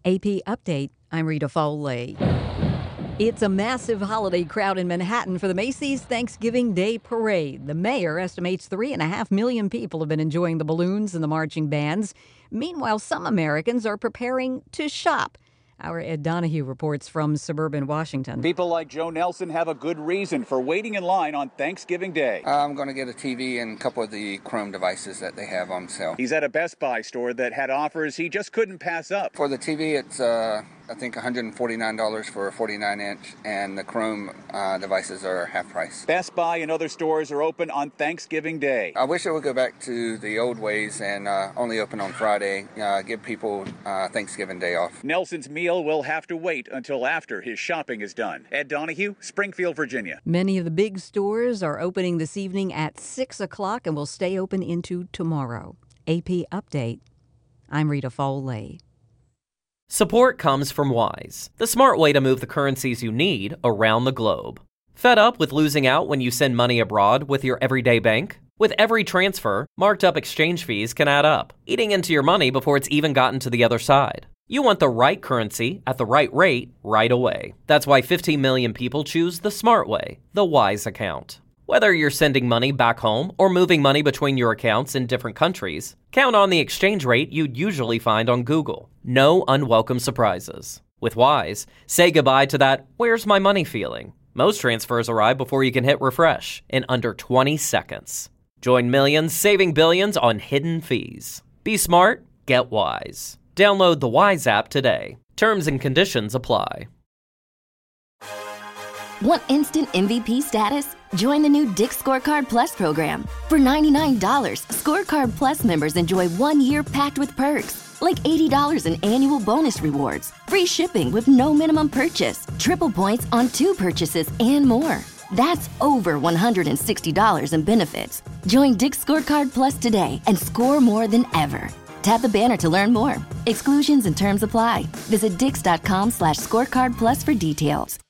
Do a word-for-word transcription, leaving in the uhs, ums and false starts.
A P Update, I'm Rita Foley. It's a massive holiday crowd in Manhattan for the Macy's Thanksgiving Day Parade. The mayor estimates three and a half million people have been enjoying the balloons and the marching bands. Meanwhile, some Americans are preparing to shop. Our Ed Donahue reports from suburban Washington. People like Joe Nelson have a good reason for waiting in line on Thanksgiving Day. I'm going to get a T V and a couple of the Chrome devices that they have on sale. He's at a Best Buy store that had offers he just couldn't pass up. For the T V, it's, uh, I think, one hundred forty-nine dollars for a forty-nine inch, and the Chrome uh, devices are half price. Best Buy and other stores are open on Thanksgiving Day. I wish it would go back to the old ways and uh, only open on Friday, uh, give people uh, Thanksgiving Day off. Nelson's meal will have to wait until after his shopping is done. Ed Donahue, Springfield, Virginia. Many of the big stores are opening this evening at six o'clock and will stay open into tomorrow. A P Update, I'm Rita Foley. Support comes from Wise, the smart way to move the currencies you need around the globe. Fed up with losing out when you send money abroad with your everyday bank? With every transfer, marked up exchange fees can add up, eating into your money before it's even gotten to the other side. You want the right currency at the right rate right away. That's why fifteen million people choose the smart way, the Wise account. Whether you're sending money back home or moving money between your accounts in different countries, count on the exchange rate you'd usually find on Google. No unwelcome surprises. With Wise, say goodbye to that "where's my money" feeling. Most transfers arrive before you can hit refresh in under twenty seconds. Join millions saving billions on hidden fees. Be smart, get Wise. Download the Wise app today. Terms and conditions apply. Want instant M V P status? Join the new Dick's Scorecard Plus program. For ninety-nine dollars, Scorecard Plus members enjoy one year packed with perks, like eighty dollars in annual bonus rewards, free shipping with no minimum purchase, triple points on two purchases, and more. That's over one hundred sixty dollars in benefits. Join Dick's Scorecard Plus today and score more than ever. Tap the banner to learn more. Exclusions and terms apply. Visit dix.com slash scorecard plus for details.